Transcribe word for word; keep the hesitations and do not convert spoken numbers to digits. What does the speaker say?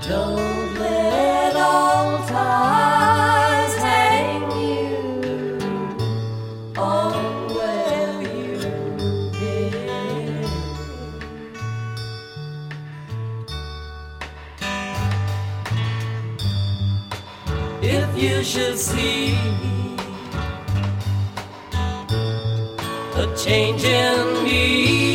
Don't let all ties hang you on where you've been. If you should see a change in me,